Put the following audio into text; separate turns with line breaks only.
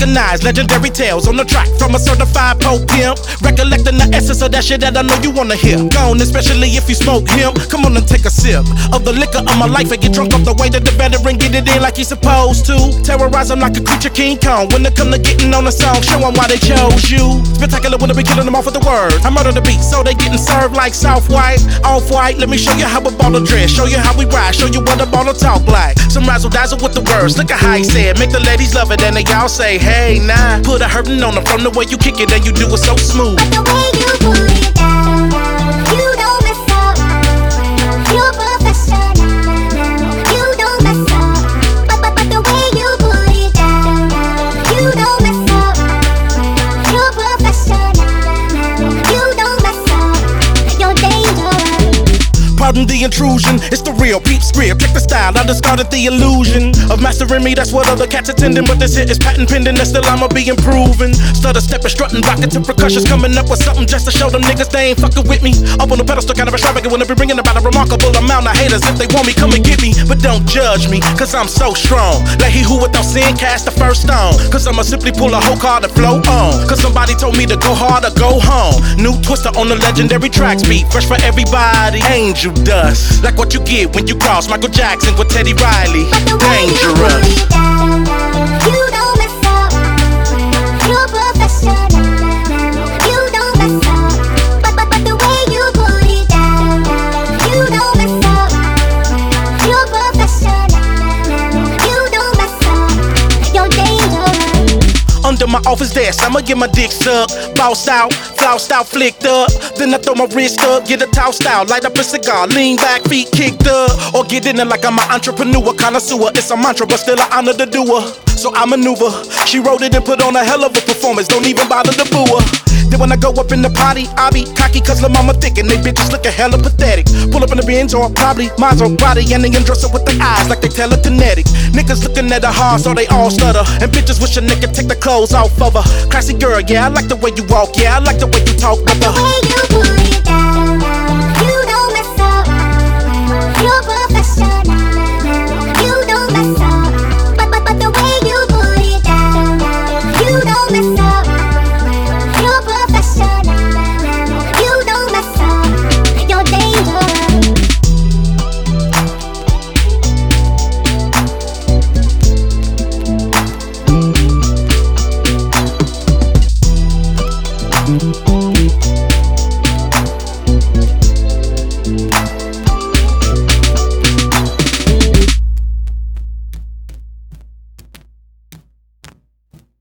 recognize legendary tales on the track from a certified pole pimp. Recollecting the essence of that shit that I know you wanna hear. Gone, especially if you smoke him. Come on and take a sip of the liquor of my life and get drunk off the way that the veteran get it in like he's supposed to. Terrorize him like a creature King Kong. When it come to getting on the song, show them why they chose you. Spectacular when they be killing them off with the words. I murder the beat, so they getting served like South White, Off-White. Let me show you how a baller dress, show you how we ride, show you what a baller talk like. Some razzle dazzle with the words, look at how he said. Make the ladies love it and they all say, hey, nah. Put a hurtin' on them from the way you kick it and you do it so smooth.
But the way you pull it down, you don't mess up. You're professional, you don't mess up. But the way you pull it down, you don't mess up. You're professional, you don't mess up. You're dangerous.
Pardon the intrusion, it's the real peep script. Check the style, I discarded the illusion of mastering me, that's what other cats attending. But this hit is patent pending, and still I'ma be improving. Stutter, stepping, strutting, rocking to percussions. Coming up with something just to show them niggas they ain't fucking with me. Up on the pedestal, kind of extravagant when I be bringing about a remarkable amount of haters. If they want me, come and get me. But don't judge me, cause I'm so strong. Like he who without sin cast the first stone. Cause I'ma simply pull a whole card and flow on. Cause somebody told me to go hard or go home. New twister on the legendary tracks beat. Fresh for everybody, angel dust. Like what you get when you cross Michael Jackson with Teddy Riley. Dangerous.
You don't mess up. You're professional. You don't mess up. But the way you pull it down, you don't mess up. You're professional. You don't mess up. You're dangerous.
Under my office desk, I'ma get my dick sucked. Bossed out, floused out, flicked up. Then I throw my wrist up, get a tossed out. Light up a cigar, lean back, feet kicked up. Or get in it like I'm an entrepreneur, connoisseur. It's a mantra, but still I honor the doer. So I maneuver. She wrote it and put on a hell of a performance. Don't even bother to boo her. Then when I go up in the party, I be cocky cause lil' mama thick and they bitches looking hella pathetic. Pull up in the Benz or probably Maserati and they undress her with their eyes like they telekinetic. Niggas looking at her hard so they all stutter. And bitches wish a nigga take the clothes off of her. Classy girl, yeah, I like the way you walk, yeah, I like the way you talk, but
The way you pull it